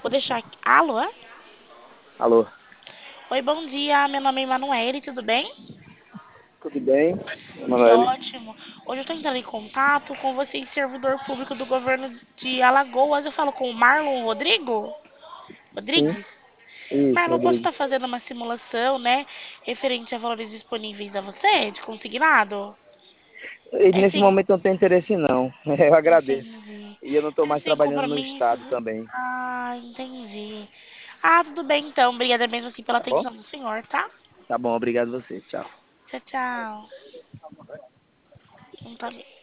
Vou deixar aqui. Alô? Alô, Oi, bom dia. Meu nome é Emanuele, tudo bem? tudo bem, Que Emanuele? ótimo. Hoje eu estou entrando em contato com você, servidor público do governo de Alagoas. Eu falo com o Marlon Rodrigo? Sim, Rodrigues? isso, Marlon, posso estar Rodrigo. fazendo uma simulação, né? Referente a valores disponíveis a você, de consignado? E É nesse sim. momento não tem interesse não, eu agradeço. Entendi. E eu não estou É mais sem trabalhando no compromisso, estado né? também, Ah, entendi. Ah, tudo bem então. Obrigada mesmo assim pela tá bom? atenção do senhor, tá? Tá bom, obrigado você, tchau. Tchau, tchau. Não tá